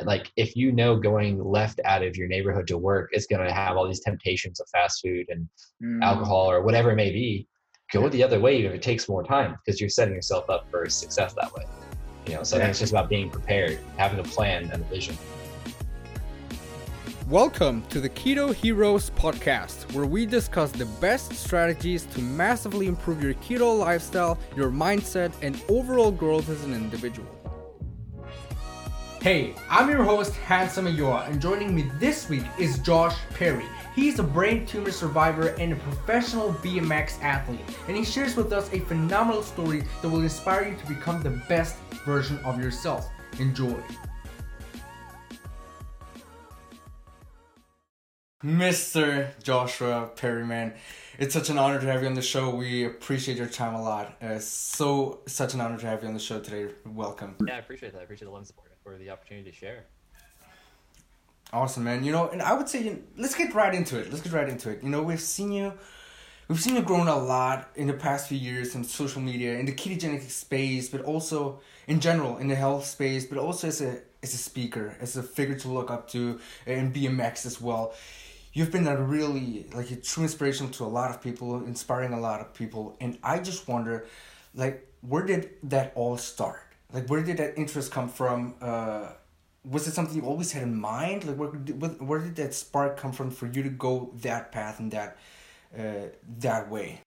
like if you know going left out of your neighborhood to work is going to have all these temptations of fast food and alcohol or whatever it may be, go the other way if it takes more time, because you're setting yourself up for success that way. So I think it's just about being prepared, having a plan and a vision. Welcome to the Keto Heroes podcast, where we discuss the best strategies to massively improve your keto lifestyle, your mindset, and overall growth as an individual. Hey, I'm your host, Handsome Ayoa, and joining me this week is Josh Perry. He's a brain tumor survivor and a professional BMX athlete, and he shares with us a phenomenal story that will inspire you to become the best version of yourself. Enjoy. Mr. Joshua Perry, man, it's such an honor to have you on the show. We appreciate your time a lot. Such an honor to have you on the show today. Welcome. Yeah, I appreciate that. I appreciate the love and support for the opportunity to share. Awesome, man. And I would say, let's get right into it. We've seen you growing a lot in the past few years in social media, in the ketogenic space, but also in general in the health space, but also as a speaker, as a figure to look up to in BMX as well. You've been a true inspiration to a lot of people, inspiring a lot of people. And I just wonder, where did that all start? Where did that interest come from? Was it something you always had in mind? Where did that spark come from for you to go that path and that way?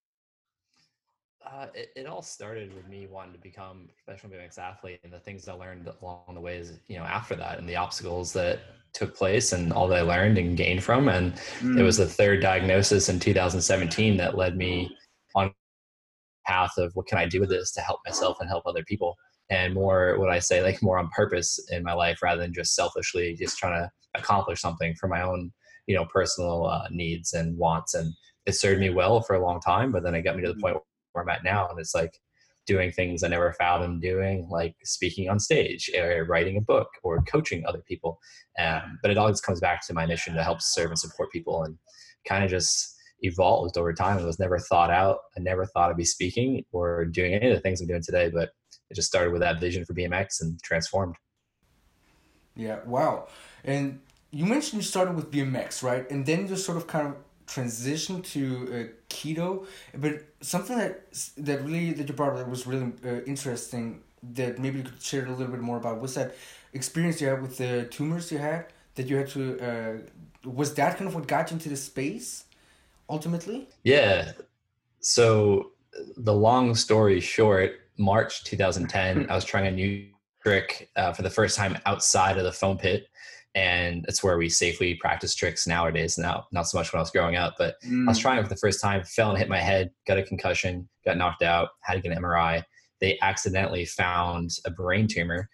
It all started with me wanting to become a professional BMX athlete, and the things I learned along the way is, after that, and the obstacles that took place and all that I learned and gained from. And it was the third diagnosis in 2017 that led me on a path of what can I do with this to help myself and help other people, and more more on purpose in my life rather than just selfishly just trying to accomplish something for my own, personal needs and wants. And it served me well for a long time, but then it got me to the point where I'm at now. And it's like doing things I never fathomed doing, like speaking on stage or writing a book or coaching other people. But it always comes back to my mission to help serve and support people, and kind of just evolved over time. It was never thought out. I never thought I'd be speaking or doing any of the things I'm doing today, but it just started with that vision for BMX and transformed. Yeah. Wow. And you mentioned you started with BMX, right? And then you sort of kind of transition to keto, but something that you brought up that was really interesting, that maybe you could share a little bit more about, was that experience you had with the tumors you had, that you had to was that kind of what got you into the space ultimately? Yeah, so the long story short, March 2010 I was trying a new trick for the first time outside of the foam pit. And it's where we safely practice tricks nowadays. Now, not so much when I was growing up, but I was trying it for the first time, fell and hit my head, got a concussion, got knocked out, had to get an MRI. They accidentally found a brain tumor,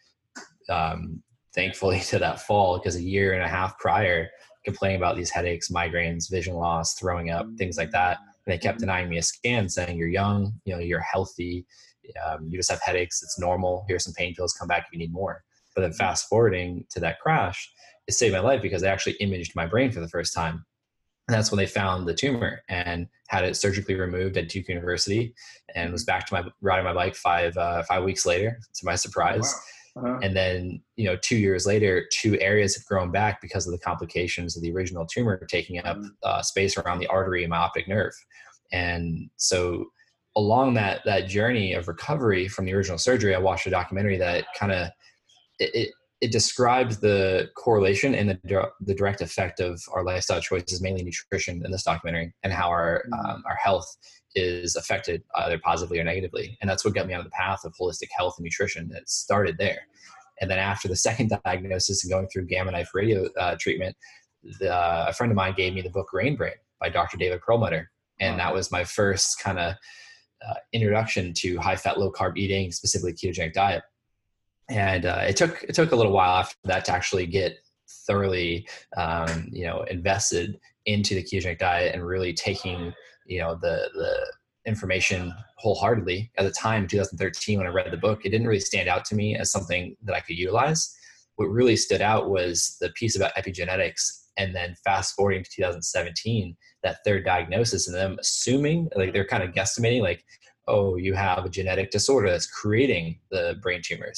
thankfully, to that fall, because a year and a half prior, complaining about these headaches, migraines, vision loss, throwing up, things like that. And they kept denying me a scan, saying, you're young, you're healthy, you just have headaches, it's normal, here's some pain pills, come back if you need more. But then fast forwarding to that crash, it saved my life because they actually imaged my brain for the first time. And that's when they found the tumor and had it surgically removed at Duke University, and was back to riding my bike 5 weeks later, to my surprise. Wow. And then, 2 years later, 2 areas have grown back because of the complications of the original tumor taking up space around the artery and my optic nerve. And so along that journey of recovery from the original surgery, I watched a documentary that kind of, it described the correlation and the direct effect of our lifestyle choices, mainly nutrition, in this documentary, and how our health is affected either positively or negatively. And that's what got me on the path of holistic health and nutrition. It started there. And then after the second diagnosis and going through Gamma Knife radio treatment, a friend of mine gave me the book Rain Brain by Dr. David Perlmutter. And that was my first kind of introduction to high fat, low carb eating, specifically ketogenic diet. And it took a little while after that to actually get thoroughly, invested into the ketogenic diet and really taking, the information wholeheartedly. At the time, 2013, when I read the book, it didn't really stand out to me as something that I could utilize. What really stood out was the piece about epigenetics. And then fast forwarding to 2017, that third diagnosis, and them assuming, they're kind of guesstimating, oh, you have a genetic disorder that's creating the brain tumors.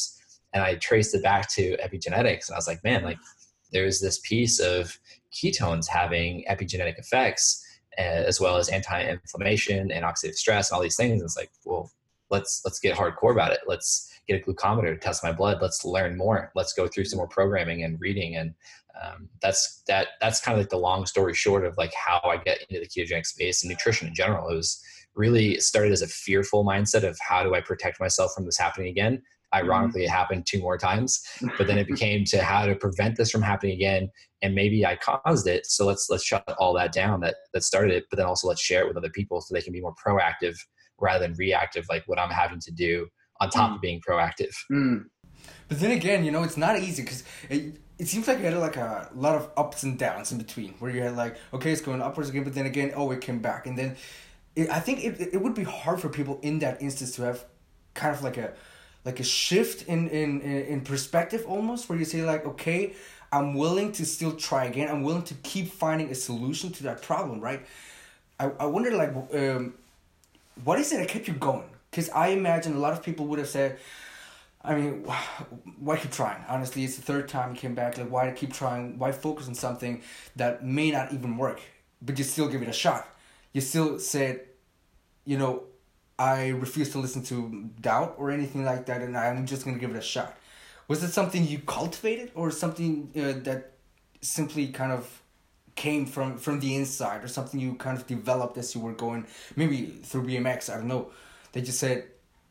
And I traced it back to epigenetics, and I was like, man, like there's this piece of ketones having epigenetic effects, as well as anti-inflammation and oxidative stress and all these things. And it's like, well, let's get hardcore about it. Let's get a glucometer to test my blood. Let's learn more. Let's go through some more programming and reading. And that's kind of like the long story short of like how I get into the ketogenic space and nutrition in general. It was really started as a fearful mindset of how do I protect myself from this happening again. Ironically, it happened 2 more times, but then it became to how to prevent this from happening again. And maybe I caused it. So let's shut all that down that started it, but then also let's share it with other people so they can be more proactive rather than reactive, like what I'm having to do on top of being proactive. But then again, you know, it's not easy because it seems like you had like a lot of ups and downs in between where you had like, okay, it's going upwards again, but then again, oh, it came back. And then I think it would be hard for people in that instance to have kind of like a shift in perspective almost, where you say like, okay, I'm willing to still try again. I'm willing to keep finding a solution to that problem, right? I wonder like, what is it that kept you going? Because I imagine a lot of people would have said, I mean, why keep trying? Honestly, it's the 3rd time you came back. Like, why keep trying? Why focus on something that may not even work, but you still give it a shot? You still said, you know, I refuse to listen to doubt or anything like that, and I'm just going to give it a shot. Was it something you cultivated, or something that simply kind of came from the inside, or something you kind of developed as you were going, maybe through BMX, I don't know, that you said,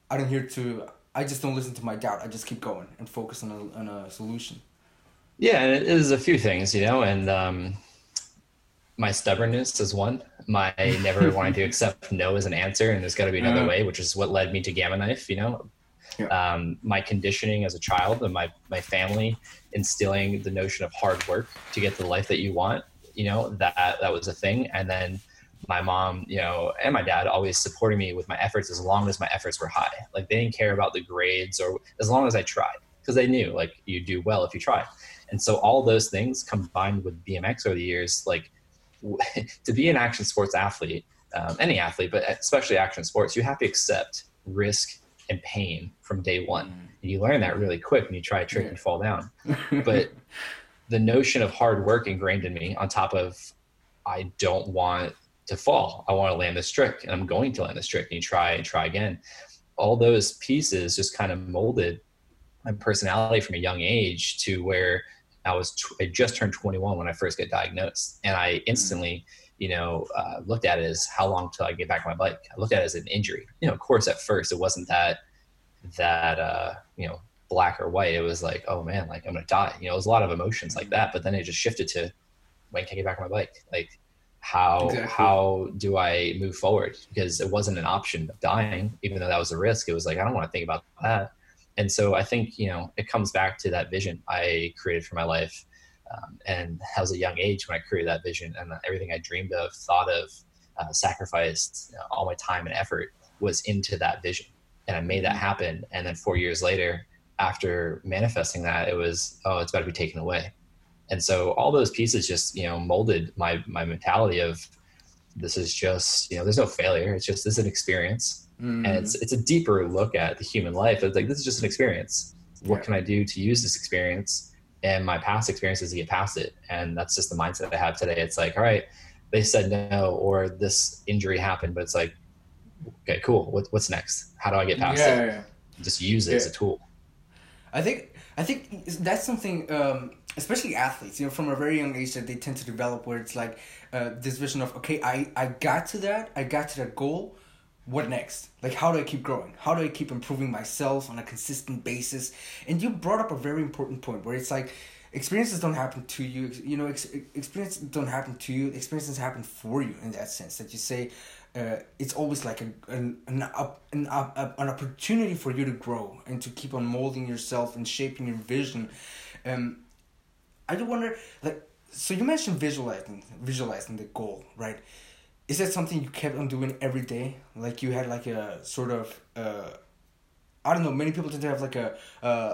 I just don't listen to my doubt, I just keep going and focus on a solution? Yeah, and it is a few things, you know, and my stubbornness is one. My never wanting to accept no as an answer, and there's got to be another way, which is what led me to Gamma Knife, you know. Yeah. My conditioning as a child and my family instilling the notion of hard work to get the life that you want, you know, that was a thing. And then my mom, you know, and my dad always supporting me with my efforts as long as my efforts were high. Like they didn't care about the grades, or as long as I tried, because they knew like you do well if you try. And so all those things combined with BMX over the years, like to be an action sports athlete, any athlete, but especially action sports, you have to accept risk and pain from day one. And you learn that really quick when you try a trick and you fall down. But the notion of hard work ingrained in me, on top of I don't want to fall, I want to land this trick, and I'm going to land this trick, and you try and try again. All those pieces just kind of molded my personality from a young age to where I just turned 21 when I first got diagnosed, and I instantly, you know, looked at it as how long till I get back on my bike. I looked at it as an injury. You know, of course, at first it wasn't that you know, black or white. It was like, oh man, like I'm gonna die. You know, it was a lot of emotions like that. But then it just shifted to, when can I get back on my bike? Like how do I move forward? Because it wasn't an option of dying, even though that was a risk. It was like, I don't want to think about that. And so I think, you know, it comes back to that vision I created for my life. And I was a young age when I created that vision, and everything I dreamed of, thought of, sacrificed, you know, all my time and effort was into that vision. And I made that happen. And then 4 years later, after manifesting that, it was, oh, it's about to be taken away. And so all those pieces just, you know, molded my mentality of, this is just, you know, there's no failure. It's just, this is an experience. And it's a deeper look at the human life. It's like, this is just an experience. What can I do to use this experience and my past experiences to get past it? And that's just the mindset I have today. It's like, all right, they said no, or this injury happened, but it's like, okay, cool. What's next? How do I get past it? Yeah. Just use it as a tool. I think that's something, especially athletes, you know, from a very young age, that they tend to develop, where it's like this vision of, okay, I got to that goal. What next? Like, how do I keep growing? How do I keep improving myself on a consistent basis? And you brought up a very important point, where it's like, experiences don't happen to you. You know, experiences don't happen to you. Experiences happen for you, in that sense, that you say, it's always like an opportunity for you to grow and to keep on molding yourself and shaping your vision. I do wonder, like, so you mentioned visualizing the goal, right? Is that something you kept on doing every day? Like, you had like a sort of, I don't know, many people tend to have like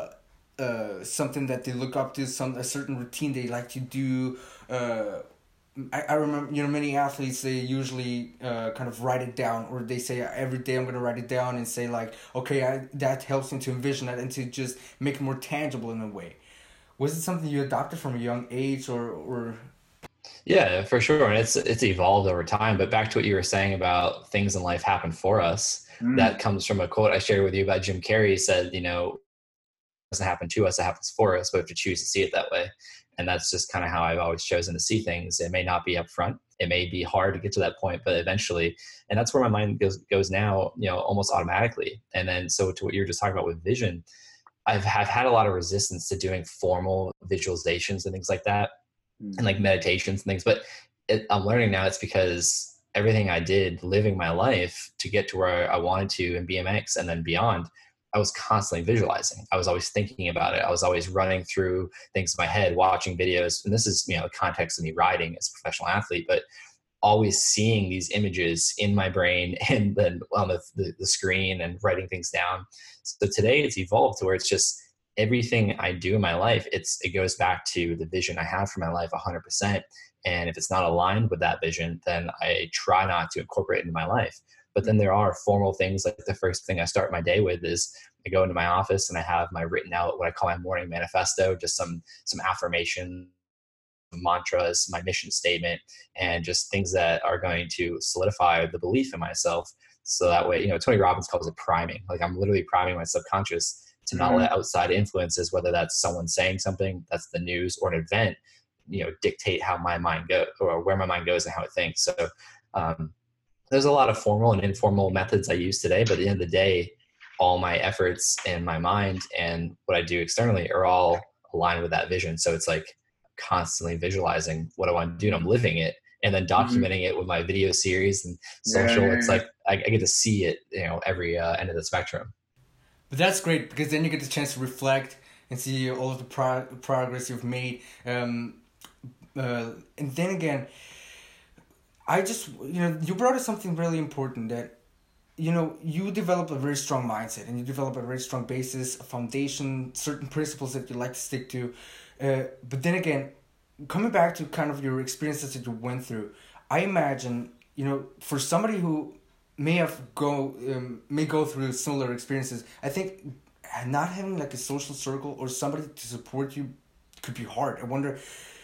a something that they look up to, a certain routine they like to do, I remember, many athletes, they usually kind of write it down, or they say every day I'm going to write it down and say like, okay, that helps me to envision that and to just make it more tangible in a way. Was it something you adopted from a young age, or? Yeah, for sure. And it's evolved over time. But back to what you were saying about things in life happen for us, that comes from a quote I shared with you about Jim Carrey. He said, it doesn't happen to us, it happens for us, but we have to choose to see it that way. And that's just kind of how I've always chosen to see things. It may not be upfront. It may be hard to get to that point, but eventually, and that's where my mind goes now, almost automatically. And then, so to what you were just talking about with vision, I've had a lot of resistance to doing formal visualizations and things like that, and like meditations and things. But I'm learning now it's because everything I did living my life to get to where I wanted to in BMX and then beyond, I was constantly visualizing. I was always thinking about it. I was always running through things in my head, watching videos. And this is, the context of me riding as a professional athlete, but always seeing these images in my brain and then on the screen and writing things down. So today it's evolved to where it's just everything I do in my life, it goes back to the vision I have for my life 100%. And if it's not aligned with that vision, then I try not to incorporate it into my life. But then there are formal things, like the first thing I start my day with is I go into my office and I have my written out, what I call my morning manifesto, just some affirmation mantras, my mission statement, and just things that are going to solidify the belief in myself. So that way, Tony Robbins calls it priming. Like I'm literally priming my subconscious to not let outside influences, whether that's someone saying something, that's the news, or an event, dictate how my mind goes or where my mind goes and how it thinks. So there's a lot of formal and informal methods I use today, but at the end of the day, all my efforts and my mind and what I do externally are all aligned with that vision. So it's like constantly visualizing what I want to do, and I'm living it, and then documenting it with my video series and social. It's like I get to see it, every end of the spectrum. But that's great, because then you get the chance to reflect and see all of the progress you've made. And then again, I just, you brought up something really important, that, you develop a very strong mindset, and you develop a very strong basis, a foundation, certain principles that you like to stick to. But then again, coming back to kind of your experiences that you went through, I imagine, for somebody who may go through similar experiences, I think not having like a social circle or somebody to support you could be hard. I wonder,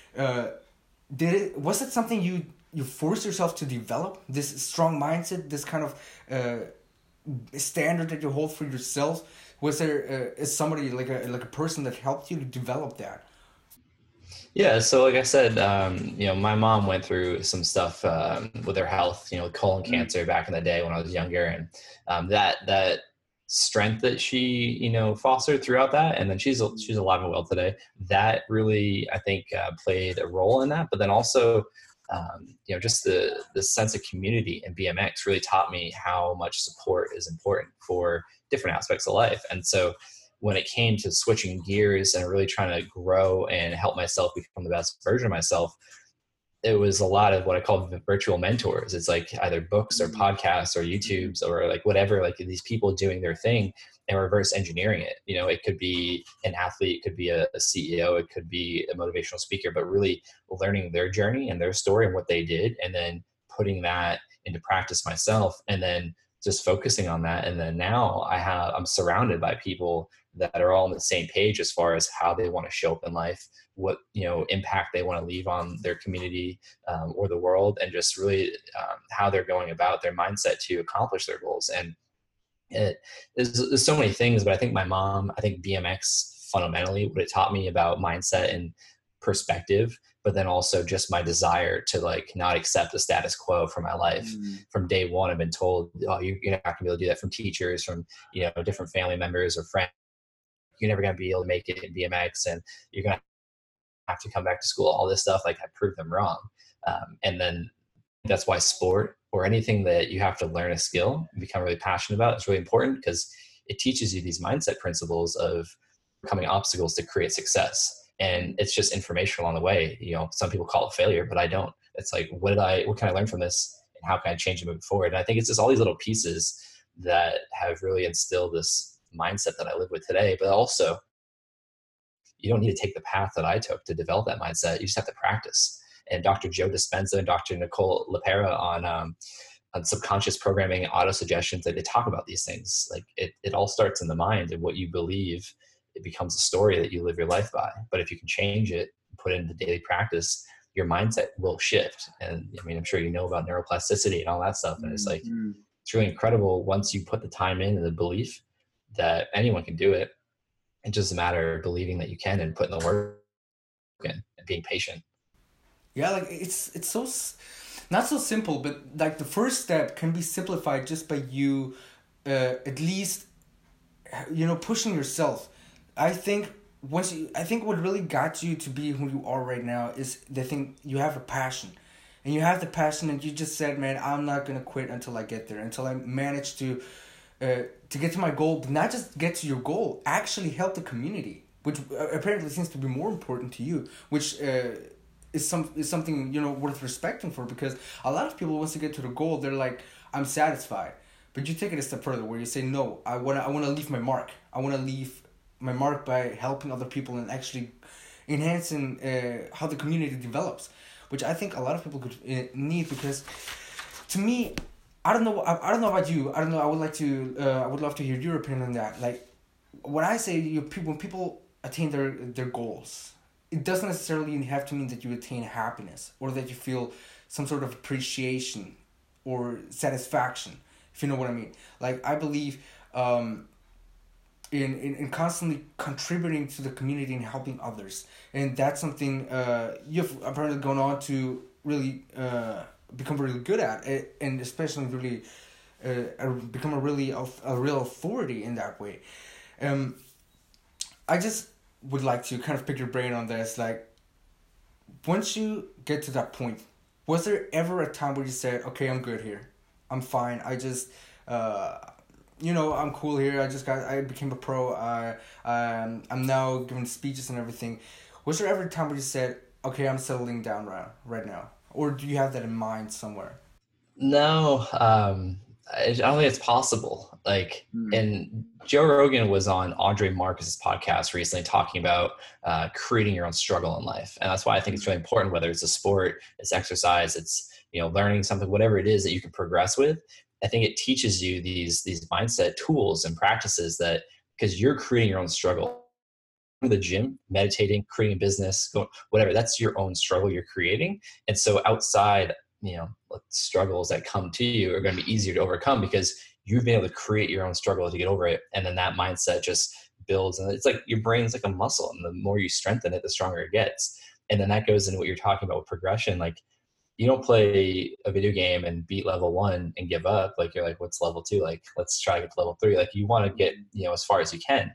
was it something you forced yourself to develop, this strong mindset, this kind of standard that you hold for yourself? Was there somebody like a person that helped you to develop that? Yeah, so like I said, my mom went through some stuff with her health, colon cancer back in the day when I was younger, and that strength that she, fostered throughout that, and then she's alive and well today. That really, I think, played a role in that. But then also, just the sense of community in BMX really taught me how much support is important for different aspects of life. And so when it came to switching gears and really trying to grow and help myself become the best version of myself, it was a lot of what I call virtual mentors. It's like either books or podcasts or YouTubes or like whatever, like these people doing their thing and reverse engineering it. It could be an athlete, it could be a CEO, it could be a motivational speaker, but really learning their journey and their story and what they did, and then putting that into practice myself, and then just focusing on that. And then now I'm surrounded by people that are all on the same page as far as how they want to show up in life, what, impact they want to leave on their community or the world, and just really how they're going about their mindset to accomplish their goals. And there's so many things, but I think BMX fundamentally, what it taught me about mindset and perspective, but then also just my desire to like not accept the status quo for my life. From day one, I've been told, oh, you're not gonna be able to do that, from teachers, from different family members or friends. You're never gonna be able to make it in BMX, and you're gonna have to come back to school. All this stuff, like I proved them wrong. And then that's why sport or anything that you have to learn a skill and become really passionate about is really important, because it teaches you these mindset principles of overcoming obstacles to create success. And it's just information along the way. Some people call it failure, but I don't. It's like, what can I learn from this, and how can I change it moving forward? And I think it's just all these little pieces that have really instilled this mindset that I live with today. But also, you don't need to take the path that I took to develop that mindset. You just have to practice. and Dr. Joe Dispenza and Dr. Nicole LePera on subconscious programming and auto suggestions, that they talk about these things. Like it all starts in the mind, and what you believe, it becomes a story that you live your life by. But if you can change it, put it into daily practice, your mindset will shift. And I mean, I'm sure you know about neuroplasticity and all that stuff. And it's like, it's really incredible once you put the time in and the belief that anyone can do it. It's just a matter of believing that you can and putting the work in and being patient. Yeah, like it's so not so simple, but like the first step can be simplified just by you, at least, pushing yourself. I think what really got you to be who you are right now is the thing, you have a passion. And you have the passion, and you just said, man, I'm not going to quit until I get there, until I manage to get to my goal, but not just get to your goal, actually help the community, which apparently seems to be more important to you, which is something, worth respecting for, because a lot of people, once they get to the goal, they're like, I'm satisfied. But you take it a step further, where you say, no, I want to leave my mark. I want to leave my mark by helping other people and actually enhancing how the community develops, which I think a lot of people could need. Because to me, I don't know about you. I don't know. I would love to hear your opinion on that. Like, when I say when people attain their goals, it doesn't necessarily have to mean that you attain happiness or that you feel some sort of appreciation or satisfaction, if you know what I mean. Like, I believe in constantly contributing to the community and helping others. And that's something you've apparently gone on to really become really good at, and especially really become a real authority in that way. I just would like to kind of pick your brain on this. Like, once you get to that point, was there ever a time where you said, okay, I'm good here, I'm fine, I just I'm cool here, I became a pro, I'm now giving speeches and everything? Was there ever a time where you said, okay, I'm settling down right now? Or do you have that in mind somewhere? No, I don't think it's possible. Like, and Joe Rogan was on Andre Marcus's podcast recently talking about creating your own struggle in life. And that's why I think it's really important, whether it's a sport, it's exercise, it's, learning something, whatever it is that you can progress with. I think it teaches you these mindset tools and practices that, because you're creating your own struggle. The gym, meditating, creating a business, whatever, that's your own struggle you're creating. And so outside, struggles that come to you are going to be easier to overcome because you've been able to create your own struggle to get over it. And then that mindset just builds, and it's like your brain's like a muscle, and the more you strengthen it, the stronger it gets. And then that goes into what you're talking about with progression. Like, you don't play a video game and beat level 1 and give up. Like, you're like, what's level 2? Like, let's try to get to level 3. Like, you want to get, as far as you can.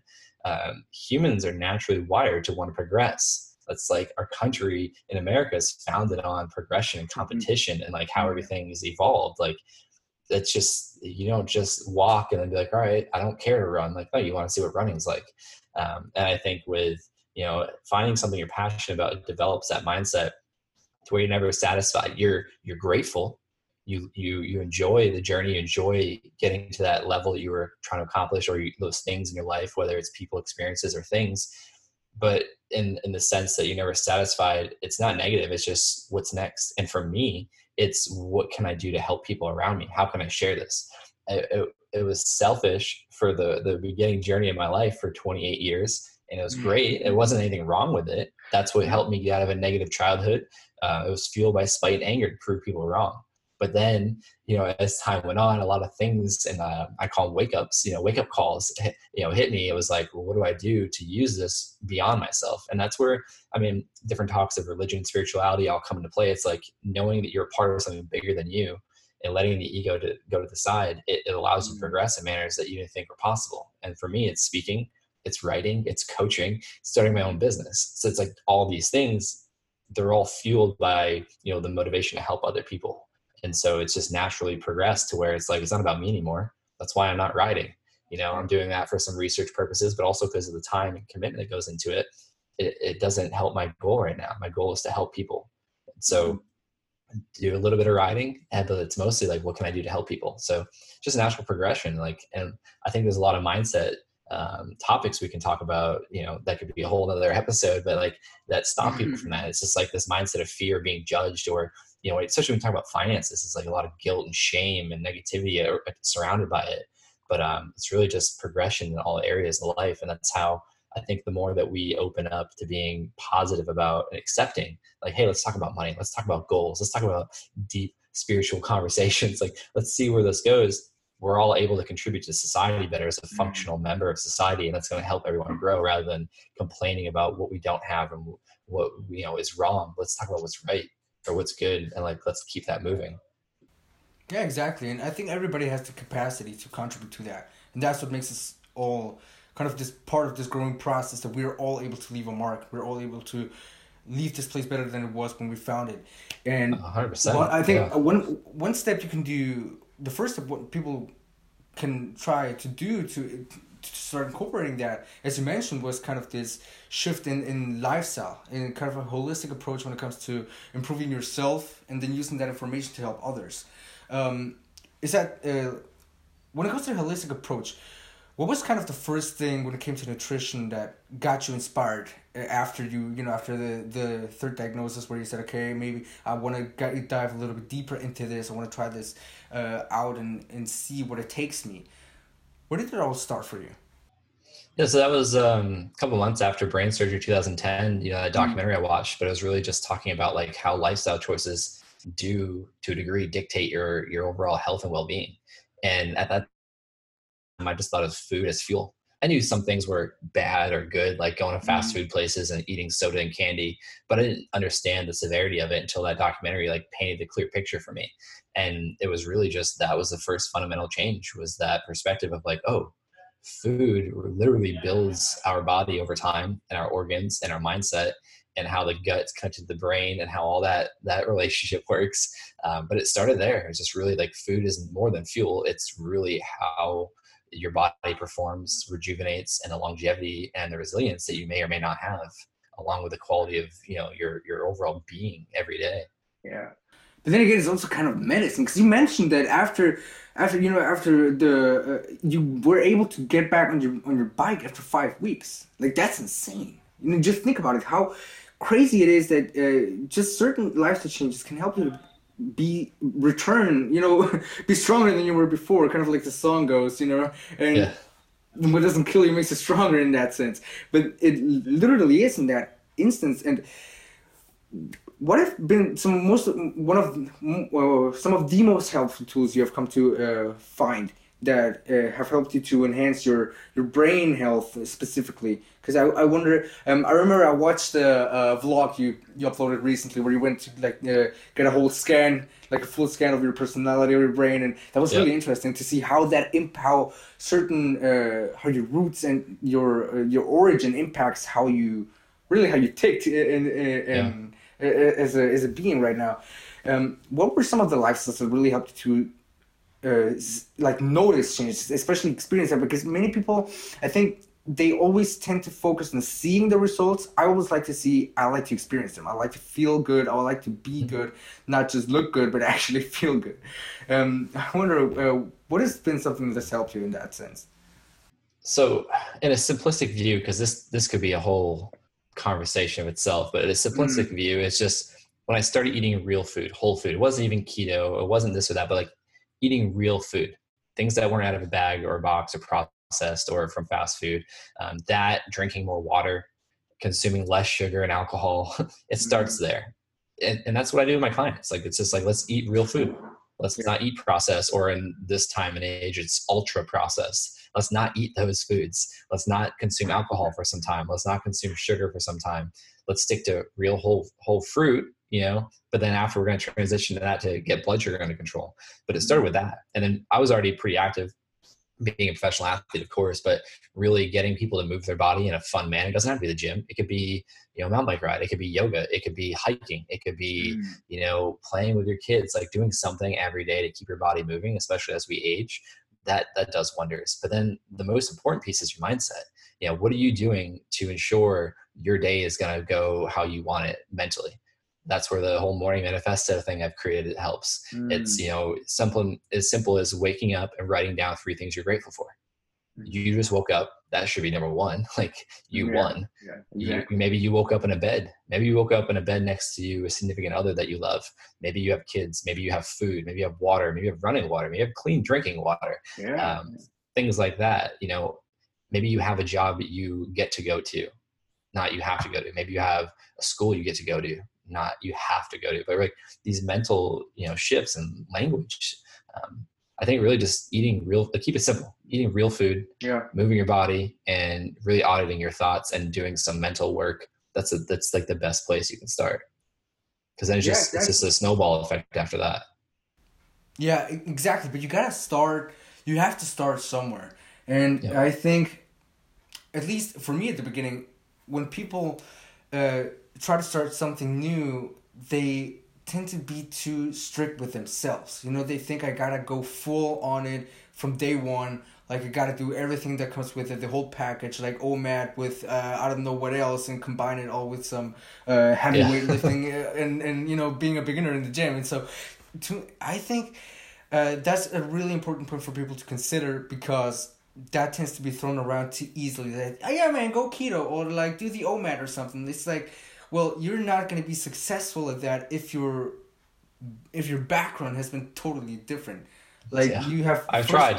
Humans are naturally wired to want to progress. That's like our country in America is founded on progression and competition and like how everything is evolved. Like, it's just, you don't just walk and then be like, all right, I don't care to run. Like, no, you want to see what running's like. And I think with, finding something you're passionate about, it develops that mindset to where you're never satisfied. You're grateful. You enjoy the journey, you enjoy getting to that level that you were trying to accomplish, or those things in your life, whether it's people, experiences, or things. But in the sense that you're never satisfied, it's not negative. It's just what's next. And for me, it's what can I do to help people around me? How can I share this? It was selfish for the beginning journey of my life for 28 years. And it was great. It wasn't anything wrong with it. That's what helped me get out of a negative childhood. It was fueled by spite and anger to prove people wrong. But then, as time went on, a lot of things, and I call them wake-ups, wake-up calls, hit me. It was like, well, what do I do to use this beyond myself? And that's where, different talks of religion, spirituality all come into play. It's like knowing that you're a part of something bigger than you and letting the ego to go to the side. It allows you to progress in manners that you didn't think were possible. And for me, it's speaking, it's writing, it's coaching, starting my own business. So it's like all these things, they're all fueled by, the motivation to help other people. And so it's just naturally progressed to where it's like, it's not about me anymore. That's why I'm not writing. I'm doing that for some research purposes, but also because of the time and commitment that goes into it. It doesn't help my goal right now. My goal is to help people. So do a little bit of writing, but it's mostly like, what can I do to help people? So just natural progression. And I think there's a lot of mindset topics we can talk about, that could be a whole other episode, but like that stop people from that. It's just like this mindset of fear of being judged, or, especially when we talk about finances, it's like a lot of guilt and shame and negativity surrounded by it. But it's really just progression in all areas of life. And that's how I think the more that we open up to being positive about and accepting, like, hey, let's talk about money. Let's talk about goals. Let's talk about deep spiritual conversations. Like, let's see where this goes. We're all able to contribute to society better as a functional member of society. And that's going to help everyone grow rather than complaining about what we don't have and what, is wrong. Let's talk about what's right or what's good. And like, let's keep that moving. Yeah, exactly. And I think everybody has the capacity to contribute to that. And that's what makes us all kind of this part of this growing process, that we're all able to leave a mark. We're all able to leave this place better than it was when we found it. And 100%. I think one step you can do, the first step what people can try to do to start incorporating that, as you mentioned, was kind of this shift in lifestyle, in kind of a holistic approach when it comes to improving yourself and then using that information to help others. Is that when it comes to a holistic approach, what was kind of the first thing when it came to nutrition that got you inspired after after the third diagnosis, where you said, okay, maybe I want to dive a little bit deeper into this, I want to try this out and see what it takes me? Where did it all start for you? Yeah, so that was a couple months after brain surgery, 2010, that documentary I watched, but it was really just talking about like how lifestyle choices do, to a degree, dictate your overall health and well-being. And at that time, I just thought of food as fuel. I knew some things were bad or good, like going to fast food places and eating soda and candy, but I didn't understand the severity of it until that documentary like painted the clear picture for me. And it was really just, that was the first fundamental change, was that perspective of like, oh, food literally builds our body over time, and our organs and our mindset, and how the gut's connected to the brain, and how all that relationship works. But it started there. It's just really like, food isn't more than fuel. It's really how your body performs, rejuvenates, and the longevity and the resilience that you may or may not have, along with the quality of, your overall being every day. Yeah. But then again, it's also kind of medicine, because you mentioned that after the you were able to get back on your bike after 5 weeks. Like, that's insane. Just think about it, how crazy it is that just certain lifestyle changes can help you be stronger than you were before, kind of like the song goes, and yeah. What doesn't kill you makes you stronger in that sense. But it literally is in that instance. And what have been some of the most helpful tools you have come to find that have helped you to enhance your brain health specifically? Because I wonder, I remember I watched the vlog you uploaded recently, where you went to get a whole scan, like a full scan of your personality or your brain, and that was really interesting to see how how certain how your roots and your origin impacts how you tick as a being right now. What were some of the lifestyles that really helped you to notice changes, especially experience that? Because many people, I think, they always tend to focus on seeing the results. I like to experience them. I like to feel good. I like to be good, not just look good, but actually feel good. I wonder, what has been something that's helped you in that sense? So in a simplistic view, because this could be a whole conversation of itself, but a simplistic view is just, when I started eating real food, whole food, it wasn't even keto, it wasn't this or that, but like eating real food, things that weren't out of a bag or a box or processed or from fast food, that drinking more water, consuming less sugar and alcohol, it starts there. And that's what I do with my clients. Like, it's just like, let's eat real food. Let's not eat processed, or in this time and age, it's ultra processed. Let's not eat those foods. Let's not consume alcohol for some time. Let's not consume sugar for some time. Let's stick to real whole fruit, but then after, we're going to transition to that to get blood sugar under control. But it started with that. And then I was already pretty active, being a professional athlete, of course, but really getting people to move their body in a fun manner. It doesn't have to be the gym. It could be, mountain bike ride. It could be yoga. It could be hiking. It could be, playing with your kids, like doing something every day to keep your body moving, especially as we age. That does wonders. But then the most important piece is your mindset. What are you doing to ensure your day is going to go how you want it mentally? That's where the whole morning manifesto thing I've created helps. It's, as simple as waking up and writing down 3 things you're grateful for. you just woke up. That should be number one. Like you won. Yeah, exactly. Maybe you woke up in a bed. Maybe you woke up in a bed next to you, a significant other that you love. Maybe you have kids. Maybe you have food. Maybe you have water. Maybe you have running water. Maybe you have clean drinking water. Yeah. Things like that. Maybe you have a job that you get to go to, not you have to go to. Maybe you have a school you get to go to, not you have to go to. But like these mental, shifts in language. I think really just keep it simple, eating real food, moving your body, and really auditing your thoughts and doing some mental work. That's like the best place you can start. Because then it's just a snowball effect after that. Yeah, exactly. But you have to start somewhere. And I think, at least for me at the beginning, when people try to start something new, they tend to be too strict with themselves. They think I gotta go full on it from day one. Like I gotta do everything that comes with it, the whole package, like OMAD with I don't know what else, and combine it all with some heavy weightlifting and being a beginner in the gym. And so, I think that's a really important point for people to consider, because that tends to be thrown around too easily. That, oh yeah, man, go keto, or like do the OMAD or something. It's like, well, you're not going to be successful at that if your background has been totally different. Like I've tried.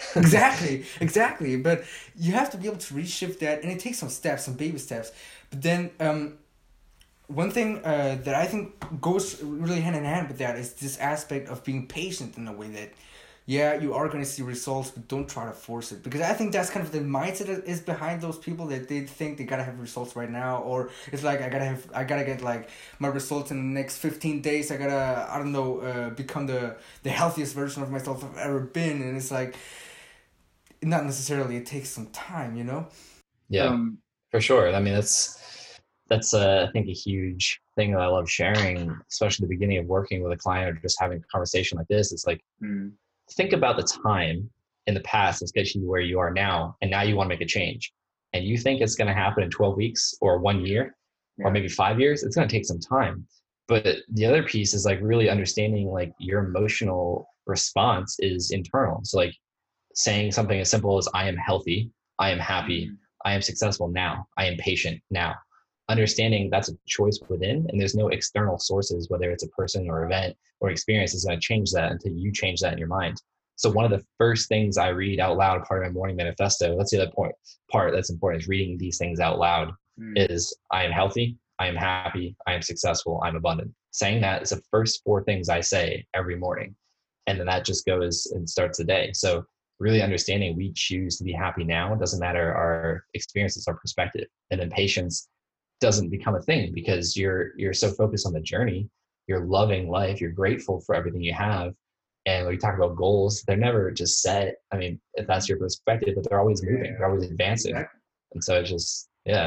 Exactly. But you have to be able to reshift that, and it takes some steps, some baby steps. But then one thing that I think goes really hand in hand with that is this aspect of being patient in a way that, you are going to see results, but don't try to force it. Because I think that's kind of the mindset that is behind those people, that they think they gotta have results right now, or it's like I gotta get like my results in the next 15 days. I gotta become the healthiest version of myself I've ever been. And it's like, not necessarily. It takes some time, Yeah, for sure. I mean, that's I think a huge thing that I love sharing, especially at the beginning of working with a client or just having a conversation like this. It's like, think about the time in the past that's getting you where you are now, and now you want to make a change. And you think it's going to happen in 12 weeks or 1 year or maybe 5 years. It's going to take some time. But the other piece is like really understanding like your emotional response is internal. So like saying something as simple as I am healthy, I am happy, I am successful now, I am patient now. Understanding that's a choice within, and there's no external sources, whether it's a person or event or experience, is going to change that until you change that in your mind. So one of the first things I read out loud, part of my morning manifesto, that's the other part that's important, is reading these things out loud, is I am healthy, I am happy, I am successful, I'm abundant. Saying that is the first 4 things I say every morning. And then that just goes and starts the day. So really understanding we choose to be happy now. It doesn't matter our experiences, our perspective. And then patience doesn't become a thing, because you're so focused on the journey, you're loving life, you're grateful for everything you have. And when we talk about goals, they're never just set. I mean, if that's your perspective, but they're always moving, they're always advancing. Exactly. And so it's just,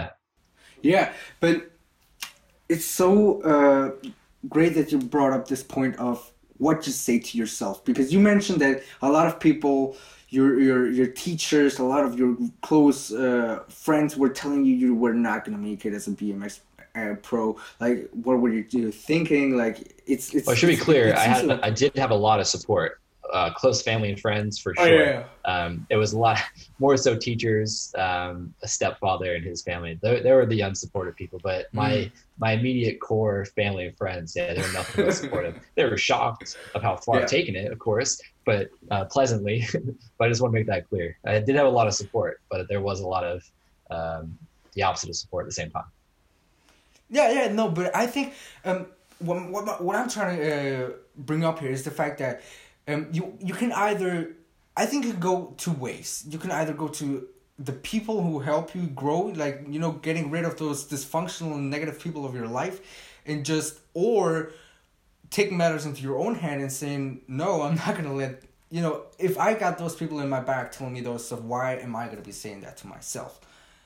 but it's so great that you brought up this point of what you say to yourself, because you mentioned that a lot of people, your teachers, a lot of your close friends were telling you were not going to make it as a BMX pro. Like, what were you thinking? Like, it's. Well, it should be clear. I did have a lot of support, close family and friends for sure. It was a lot more so teachers, a stepfather and his family. They were the unsupportive people, but my immediate core family and friends, they were nothing but supportive. They were shocked of how far I've taken it, of course, but pleasantly. But I just want to make that clear. I did have a lot of support, but there was a lot of the opposite of support at the same time. No, but I think what I'm trying to bring up here is the fact that you can either, I think it could go 2 ways. You can either go to the people who help you grow, like, getting rid of those dysfunctional and negative people of your life, and or take matters into your own hand and saying, no, I'm not going to let, if I got those people in my back telling me those stuff, why am I going to be saying that to myself?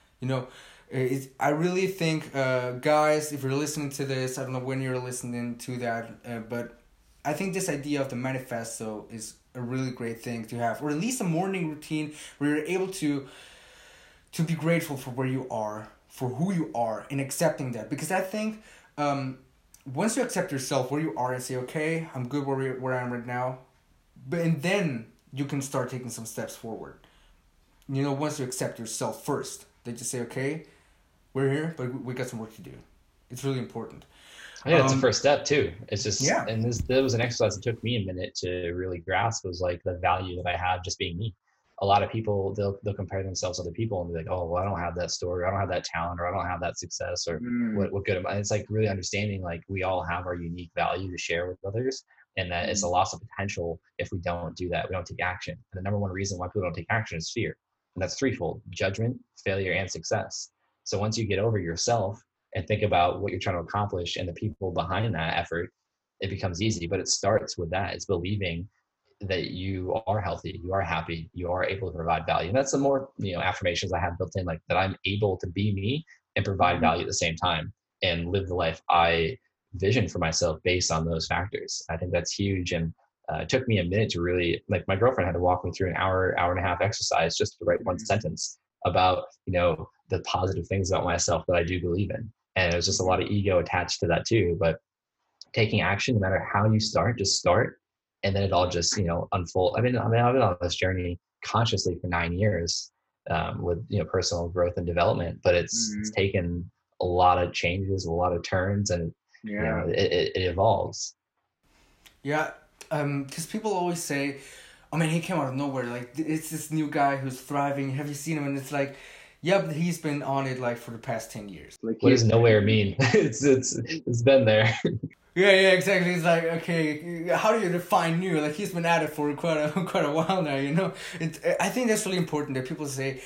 I really think, guys, if you're listening to this, I don't know when you're listening to that, but I think this idea of the manifesto is a really great thing to have, or at least a morning routine where you're able to be grateful for where you are, for who you are, and accepting that. Because I think once you accept yourself where you are and say, okay, I'm good where I am right now, and then you can start taking some steps forward. once you accept yourself first, they just say, okay, we're here, but we got some work to do. It's really important. Yeah, it's a first step too. It's just, Yeah. and there was an exercise that took me a minute to really grasp, was like the value that I have just being me. A lot of people, they'll compare themselves to other people and be like, oh, well, I don't have that story, or I don't have that talent, or I don't have that success, or Mm. what good am I? It's like really understanding like we all have our unique value to share with others, and that it's a loss of potential if we don't do that. We don't take action. And the number one reason why people don't take action is fear. And that's threefold: judgment, failure, and success. So once you get over yourself and think about what you're trying to accomplish and the people behind that effort, it becomes easy. But it starts with that. It's believing that you are healthy, you are happy, you are able to provide value. And that's the more, affirmations I have built in, like that I'm able to be me and provide value at the same time and live the life I vision for myself based on those factors. I think that's huge. And it took me a minute to really, like, my girlfriend had to walk me through an hour and a half exercise just to write one sentence about, the positive things about myself that I do believe in. And there's just a lot of ego attached to that too. But taking action, no matter how you start, just start. And then it all just, unfold. I've been on this journey consciously for 9 years, with, personal growth and development, but it's taken a lot of changes, a lot of turns, and, it evolves. Yeah. Because people always say, oh man, he came out of nowhere. Like, it's this new guy who's thriving. Have you seen him? And it's like, yeah, but he's been on it like for the past 10 years. Like, what does nowhere mean? It's been there. Yeah, exactly. It's like, okay, how do you define new? Like, he's been at it for quite a while now. I think that's really important that people say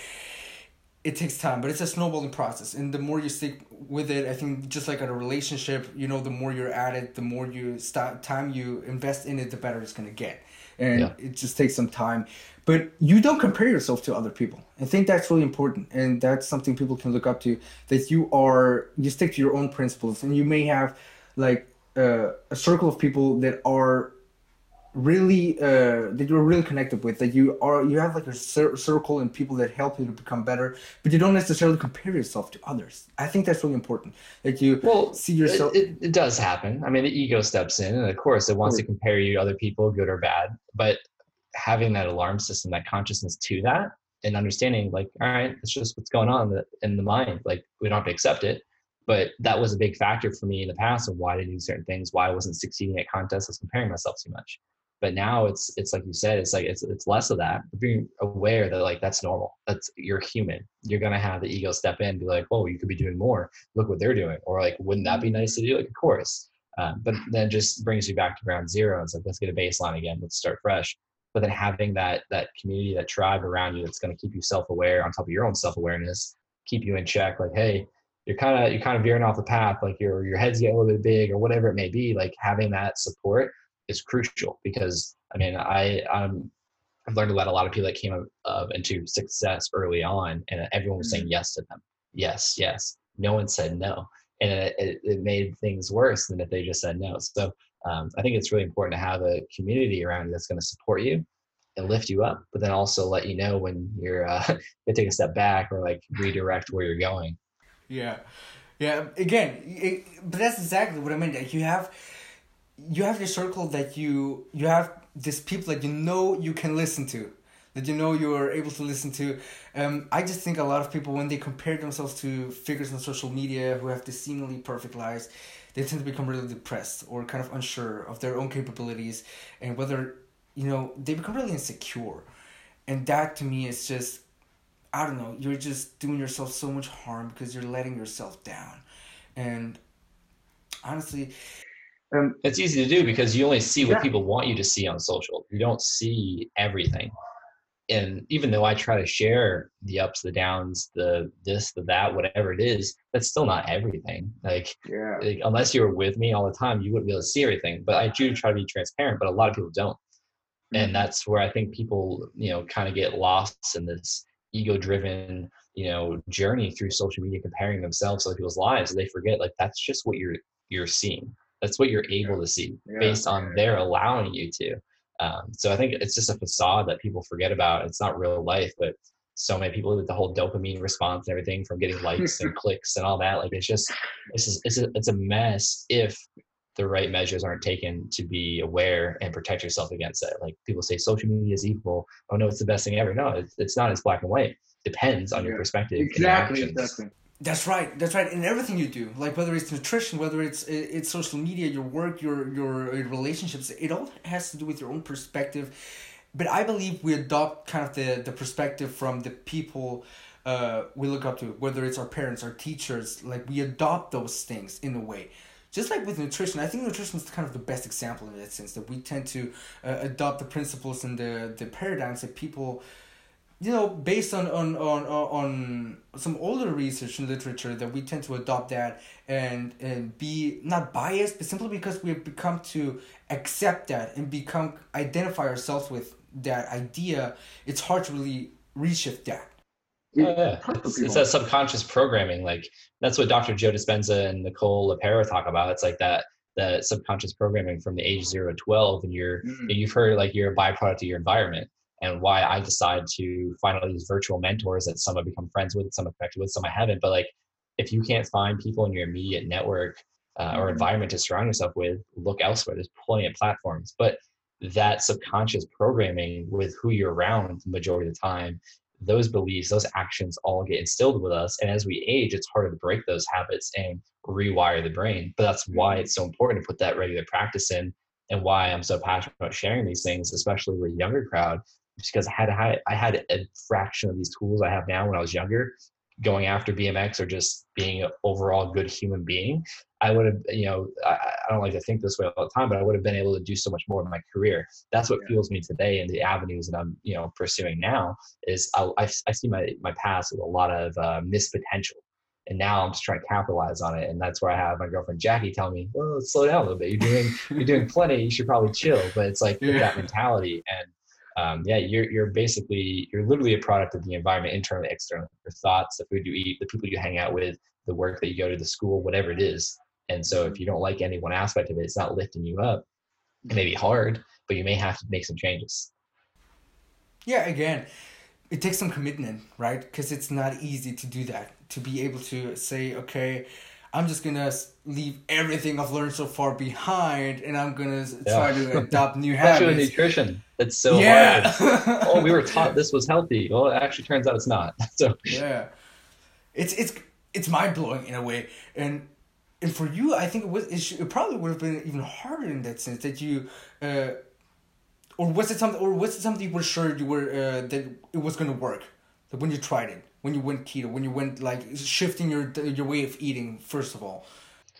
it takes time, but it's a snowballing process. And the more you stick with it, I think just like at a relationship, the more you're at it, the more time you invest in it, the better it's going to get. And it just takes some time. But you don't compare yourself to other people. I think that's really important. And that's something people can look up to, that you stick to your own principles. And you may have like a circle of people that are really that you're really connected with, that you have like a circle and people that help you to become better, but you don't necessarily compare yourself to others. I think that's really important, that you see yourself. It does happen. I mean, the ego steps in, and of course it wants to compare you to other people, good or bad, but having that alarm system, that consciousness to that, and understanding like, all right, it's just what's going on in the mind. Like, we don't have to accept it, but that was a big factor for me in the past of why I didn't do certain things, why I wasn't succeeding at contests, I was comparing myself too much. But now it's like you said, it's like it's less of that. Being aware that like that's normal. You're human. You're gonna have the ego step in and be like, oh, you could be doing more. Look what they're doing. Or like, wouldn't that be nice to do? Like, of course. But then just brings you back to ground zero. And it's like, let's get a baseline again. Let's start fresh. But then having that community, that tribe around you that's gonna keep you self-aware on top of your own self-awareness, keep you in check. Like, hey, you're kind of veering off the path. Like your head's getting a little bit big or whatever it may be. Like, having that support is crucial, because I mean, I've learned about a lot of people that came into success early on, and everyone was saying yes to them. Yes. No one said no. And it made things worse than if they just said no. So I think it's really important to have a community around you that's going to support you and lift you up, but then also let you know when you're going to take a step back or like redirect where you're going. Yeah. Again, but that's exactly what I meant. Like, you have this circle that you have these people that you can listen to, that you're able to listen to. I just think a lot of people, when they compare themselves to figures on social media who have this seemingly perfect lives, they tend to become really depressed or kind of unsure of their own capabilities, and whether they become really insecure. And that to me is just, I don't know, you're just doing yourself so much harm because you're letting yourself down. And honestly, it's easy to do because you only see what people want you to see on social. You don't see everything. And even though I try to share the ups, the downs, the this, the that, whatever it is, that's still not everything. Like unless you were with me all the time, you wouldn't be able to see everything. But I do try to be transparent, but a lot of people don't. And that's where I think people, kind of get lost in this ego-driven, journey through social media, comparing themselves to other people's lives. And they forget, like, that's just what you're seeing. That's what you're able to see based on their allowing you to. So I think it's just a facade that people forget about. It's not real life, but so many people with the whole dopamine response and everything from getting likes and clicks and all that. Like, it's a mess if the right measures aren't taken to be aware and protect yourself against it. Like people say social media is evil. Oh no, it's the best thing ever. No, it's not. It's black and white. Depends on your perspective and your actions. Exactly. That's right. That's right. In everything you do, like whether it's nutrition, whether it's social media, your work, your relationships, it all has to do with your own perspective. But I believe we adopt kind of the perspective from the people we look up to, whether it's our parents, our teachers. Like we adopt those things in a way. Just like with nutrition, I think nutrition is kind of the best example in that sense, that we tend to adopt the principles and the paradigms that people, based on some older research and literature, that we tend to adopt that and be not biased, but simply because we have become to accept that and identify ourselves with that idea. It's hard to really reshift that. Yeah. It's that subconscious programming. Like that's what Dr. Joe Dispenza and Nicole LePera talk about. It's like that subconscious programming from the age 0 to 12, and you've heard like you're a byproduct of your environment. And why I decide to find all these virtual mentors that some I've become friends with, some I've connected with, some I haven't. But like, if you can't find people in your immediate network or environment to surround yourself with, look elsewhere. There's plenty of platforms. But that subconscious programming with who you're around the majority of the time, those beliefs, those actions all get instilled with us. And as we age, it's harder to break those habits and rewire the brain. But that's why it's so important to put that regular practice in, and why I'm so passionate about sharing these things, especially with a younger crowd. Because I had a fraction of these tools I have now when I was younger, going after BMX or just being an overall good human being. I would have, I don't like to think this way all the time, but I would have been able to do so much more in my career. That's what fuels me today, and the avenues that I'm, pursuing now is I see my past with a lot of missed potential. And now I'm just trying to capitalize on it. And that's where I have my girlfriend, Jackie, tell me, well, let's slow down a little bit. You're doing plenty. You should probably chill. But it's like that mentality. And you're literally a product of the environment, internally, externally, your thoughts, the food you eat, the people you hang out with, the work that you go to, the school, whatever it is. And so if you don't like any one aspect of it, it's not lifting you up. It may be hard, but you may have to make some changes. Yeah, again, it takes some commitment, right? Because it's not easy to do that, to be able to say, okay, I'm just going to leave everything I've learned so far behind, and I'm going to try to adopt new habits. Especially with nutrition. It's so hard. Oh, we were taught this was healthy. Well, it actually turns out it's not. So yeah. It's mind-blowing in a way. And for you, I think it probably would have been even harder in that sense, that you... Or was it something you were sure you were that it was going to work? Like when you tried it, when you went keto, when you went like shifting your way of eating, first of all.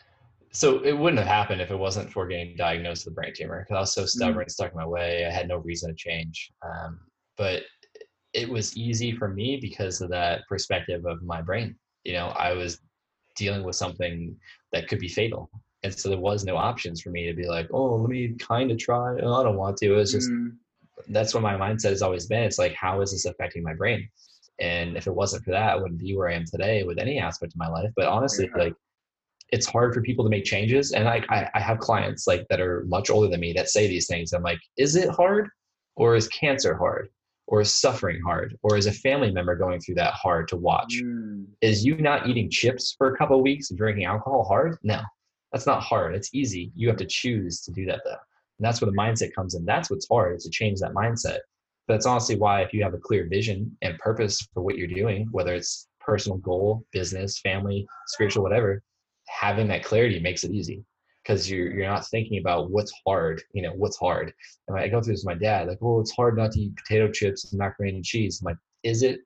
So it wouldn't have happened if it wasn't for getting diagnosed with a brain tumor, because I was so stubborn, stuck in my way. I had no reason to change. But it was easy for me because of that perspective of my brain. I was dealing with something that could be fatal. And so there was no options for me to be like, oh, let me kind of try. Oh, I don't want to. It was just, that's what my mindset has always been. It's like, how is this affecting my brain? And if it wasn't for that, I wouldn't be where I am today with any aspect of my life. But honestly, like, it's hard for people to make changes. And I have clients like that are much older than me that say these things. I'm like, is it hard? Or is cancer hard? Or is suffering hard? Or is a family member going through that hard to watch? Is you not eating chips for a couple of weeks and drinking alcohol hard? No, that's not hard. It's easy. You have to choose to do that though. And that's where the mindset comes in. That's what's hard, is to change that mindset. But that's honestly why, if you have a clear vision and purpose for what you're doing, whether it's personal goal, business, family, spiritual, whatever, having that clarity makes it easy, because you're not thinking about what's hard. What's hard. And I go through this with my dad, like, oh, it's hard not to eat potato chips and macaroni and cheese. I'm like, is it?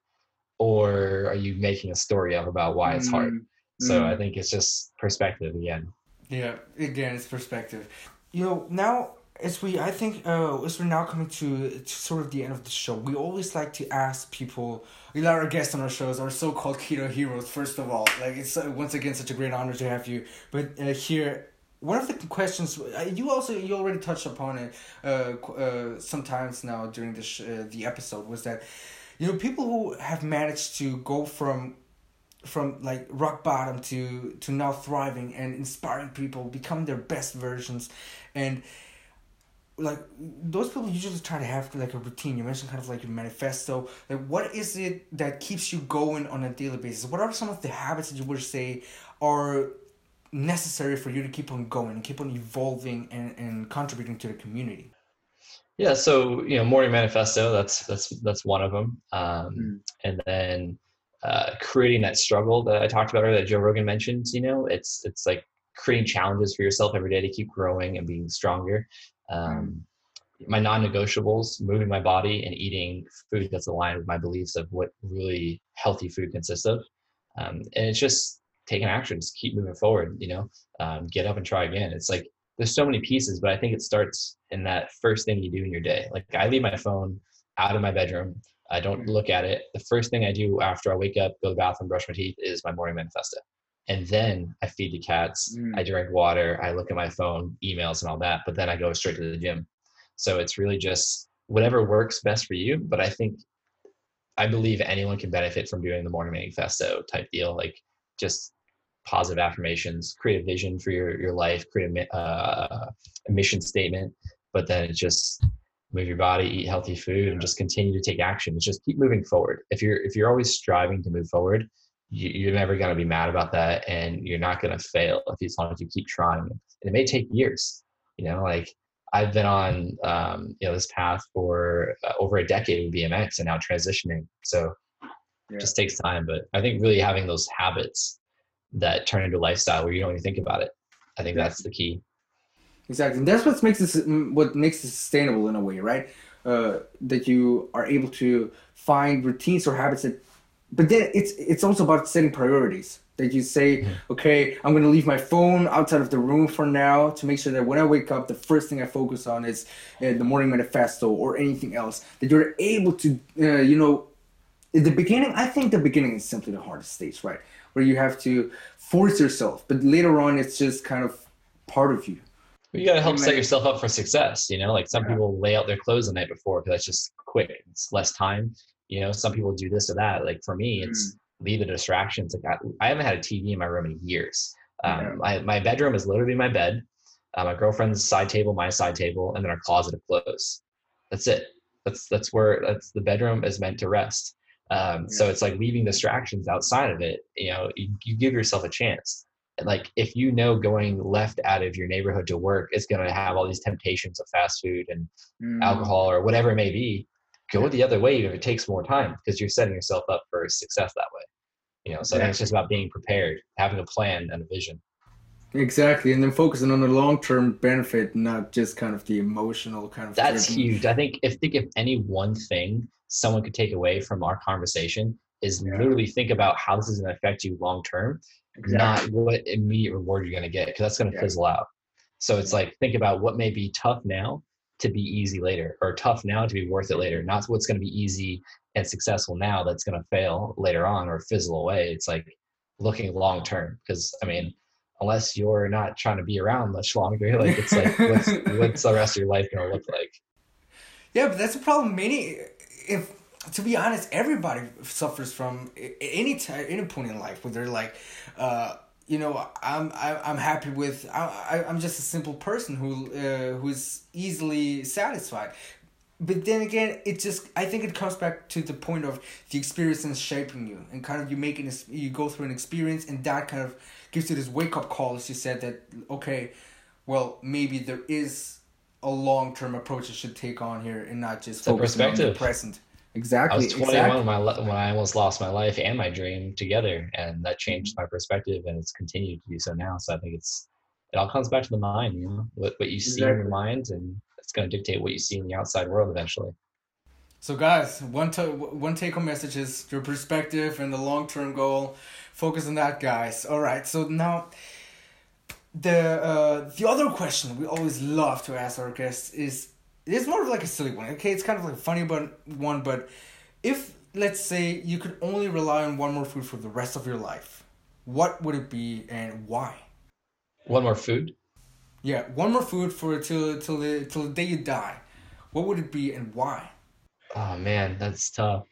Or are you making a story up about why it's hard? So I think it's just perspective again. Yeah, again, it's perspective. Now as we're now coming to sort of the end of the show, we always like to ask people, our guests on our shows, our so-called keto heroes, first of all. Like, it's once again such a great honor to have you. But here, one of the questions, you already touched upon it sometimes now during the episode, was that people who have managed to go from like rock bottom to now thriving and inspiring people, become their best versions, and like those people usually try to have like a routine. You mentioned kind of like your manifesto. Like, what is it that keeps you going on a daily basis? What are some of the habits that you would say are necessary for you to keep on going and keep on evolving and contributing to the community? Yeah, so morning manifesto. That's one of them, Mm. and then creating that struggle that I talked about earlier, that Joe Rogan mentioned. It's like creating challenges for yourself every day to keep growing and being stronger. My non-negotiables: moving my body and eating food that's aligned with my beliefs of what really healthy food consists of. And it's just taking action, just keep moving forward. Get up and try again. It's like there's so many pieces, but I think it starts in that first thing you do in your day. Like, I leave my phone out of my bedroom. I don't look at it. The first thing I do after I wake up, go to the bathroom, brush my teeth, is my morning manifesto. And then I feed the cats. I drink water. I look at my phone, emails and all that, but then I go straight to the gym. So it's really just whatever works best for you. But I believe anyone can benefit from doing the morning manifesto type deal. Like, just positive affirmations, create a vision for your life, create a mission statement, but then it's just move your body, eat healthy food, and just continue to take action. It's just keep moving forward. If you're always striving to move forward, you're never going to be mad about that, and you're not going to fail as long as you keep trying. And it may take years. Like, I've been on this path for over a decade with BMX, and now transitioning. So it just takes time. But I think really having those habits that turn into a lifestyle where you don't even think about it, I think that's the key. Exactly. And that's what makes it sustainable in a way, right? That you are able to find routines or habits but then it's also about setting priorities. That you say, okay, I'm going to leave my phone outside of the room for now to make sure that when I wake up, the first thing I focus on is the morning manifesto or anything else. That you're able to, in the beginning, I think the beginning is simply the hardest stage, right? Where you have to force yourself, but later on, it's just kind of part of you. You got to help set yourself up for success. Like, some people lay out their clothes the night before because that's just quick. It's less time. Some people do this or that. Like, for me, it's leave the distractions. Like, I haven't had a TV in my room in years. My bedroom is literally my bed, my girlfriend's side table, my side table, and then our closet of clothes. That's it. That's the bedroom is meant to rest. So it's like leaving distractions outside of it. You give yourself a chance. And like, if going left out of your neighborhood to work is going to have all these temptations of fast food and alcohol or whatever it may be, go the other way if it takes more time, because you're setting yourself up for success that way. So I think it's just about being prepared, having a plan and a vision. Exactly. And then focusing on the long-term benefit, not just kind of the emotional kind of. That's huge. I think if any one thing someone could take away from our conversation is literally think about how this is going to affect you long-term, not what immediate reward you're going to get, because that's going to fizzle out. So it's like, think about what may be tough now to be easy later, or tough now to be worth it later, not what's going to be easy and successful now that's going to fail later on or fizzle away. It's like looking long-term, because unless you're not trying to be around much longer, like, it's like, what's the rest of your life going to look like? Yeah, but that's a problem. To be honest, everybody suffers from any point in life where they're like, I'm happy with. I'm just a simple person who's easily satisfied. But then again, I think it comes back to the point of the experience shaping you, and kind of you go through an experience, and that kind of gives you this wake up call, as you said, that okay, well, maybe there is a long-term approach I should take on here, and not just focus on the present. Exactly. I was 21 when I almost lost my life and my dream together, and that changed my perspective, and it's continued to do so now. So I think it all comes back to the mind, what you see in your mind, and it's going to dictate what you see in the outside world eventually. So guys, one take-home message is your perspective and the long-term goal. Focus on that, guys. All right. So now, the other question we always love to ask our guests is. It's more of like a silly one, okay? It's kind of like a funny one, but if, let's say, you could only rely on one more food for the rest of your life, what would it be and why? One more food? Yeah, one more food for till the day you die. What would it be and why? Oh man, that's tough.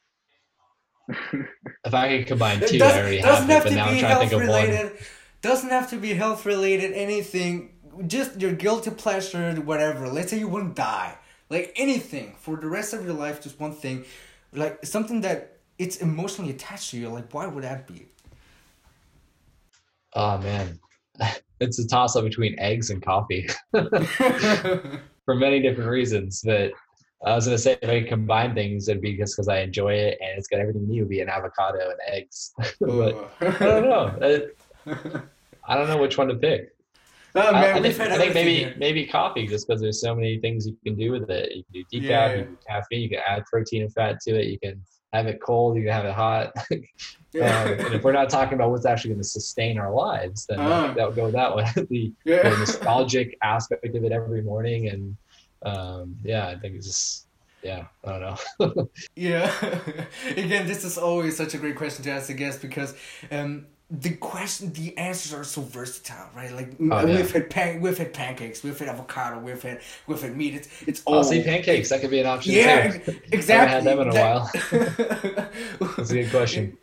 If I could combine two, I already have it, but now I'm trying to think of one. Doesn't have to be health related, anything. Just your guilty pleasure, whatever. Let's say you wouldn't die. Like anything. For the rest of your life, just one thing. Like something that it's emotionally attached to you. Like, why would that be? Oh, man. it's a toss up between eggs and coffee for many different reasons. But I was gonna say if I could combine things, it'd be just because I enjoy it and it's got everything you need. It would be an avocado and eggs. But I don't know. I don't know which one to pick. Oh, man, I think maybe coffee, just because there's so many things you can do with it. You can do decaf, you can do caffeine, you can add protein and fat to it. You can have it cold, you can have it hot. And if we're not talking about what's actually going to sustain our lives, then I think that would go that way. the nostalgic aspect of it every morning, and I think it's just I don't know. Yeah. Again, this is always such a great question to ask the guest because the answers are so versatile, right? Like we've had pancakes, we've had avocado, we've had meat. It's all. I'll see pancakes. That could be an option. Yeah, too. Exactly. I haven't had them in a while. That's a good question.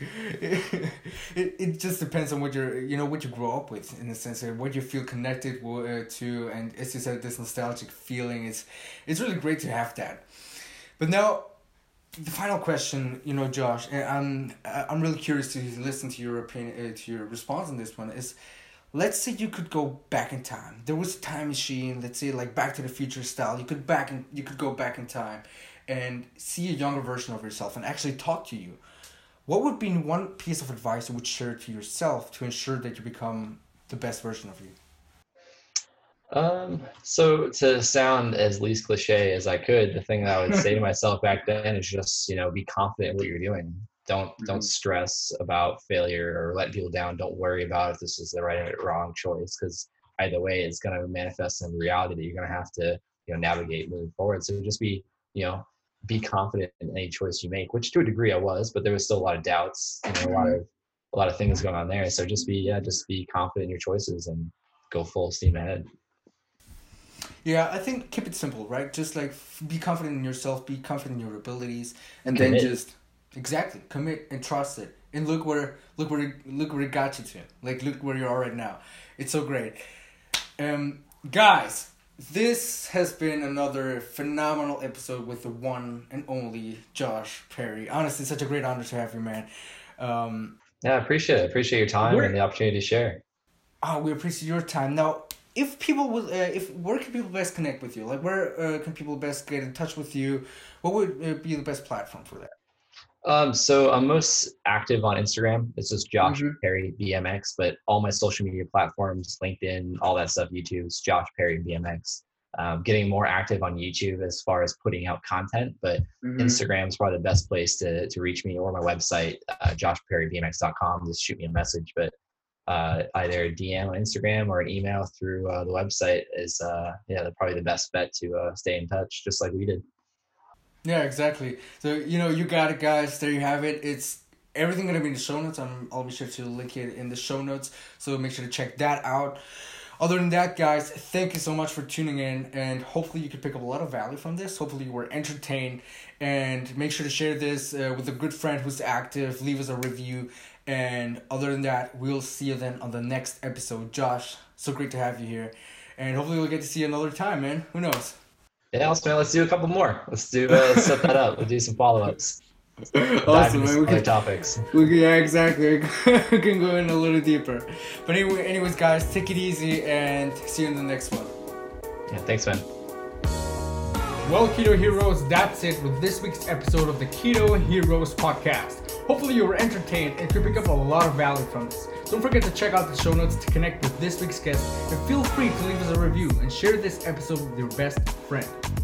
It just depends on what you grow up with, in the sense of what you feel connected to, and as you said, this nostalgic feeling. It's really great to have that. But now, the final question, Josh, and I'm really curious to listen to your opinion, to your response on this one. Is, let's say you could go back in time. There was a time machine. Let's say like Back to the Future style. You could go back in time, and see a younger version of yourself, and actually talk to you. What would be one piece of advice you would share to yourself to ensure that you become the best version of you? So to sound as least cliche as I could, the thing that I would say to myself back then is just, be confident in what you're doing. Don't stress about failure or let people down. Don't worry about if this is the right or wrong choice, because either way, it's going to manifest in reality that you're going to have to, navigate moving forward. So just be confident in any choice you make, which to a degree I was, but there was still a lot of doubts, a lot of things going on there. So just be confident in your choices and go full steam ahead. Yeah, I think keep it simple, right? Just like be confident in yourself, be confident in your abilities, and commit. Then just commit and trust it. And look where it got you to. Like look where you are right now. It's so great. Guys, this has been another phenomenal episode with the one and only Josh Perry. Honestly, such a great honor to have you, man. I appreciate it. Appreciate your time and the opportunity to share. We appreciate your time. Now, if people would, where can people best connect with you? Like, where can people best get in touch with you? What would be the best platform for that? So I'm most active on Instagram. It's just Josh Perry BMX, but all my social media platforms, LinkedIn, all that stuff, YouTube's Josh Perry BMX. Getting more active on YouTube as far as putting out content, but Instagram is probably the best place to reach me, or my website, joshperrybmx.com. Just shoot me a message, but either a DM on Instagram or an email through the website is probably the best bet to stay in touch, just like we did. Yeah, exactly. So you got it, guys. There you have it. It's everything gonna be in the show notes. I'll be sure to link it in the show notes, so make sure to check that out. Other than that, guys, thank you so much for tuning in, and hopefully you could pick up a lot of value from this. Hopefully you were entertained, and make sure to share this with a good friend who's active. Leave us a review, and other than that, we'll see you then on the next episode. Josh, so great to have you here, and hopefully we'll get to see you another time, man. Who knows? Yeah, awesome, man. Let's do a couple more. Let's set that up. We'll do some follow-ups. Awesome, man. Other topics. Yeah, exactly. We can go in a little deeper. But anyways, guys, take it easy and see you in the next one. Yeah, thanks, man. Well, Keto Heroes, that's it with this week's episode of the Keto Heroes podcast. Hopefully you were entertained and could pick up a lot of value from this. Don't forget to check out the show notes to connect with this week's guest, and feel free to leave us a review and share this episode with your best friend.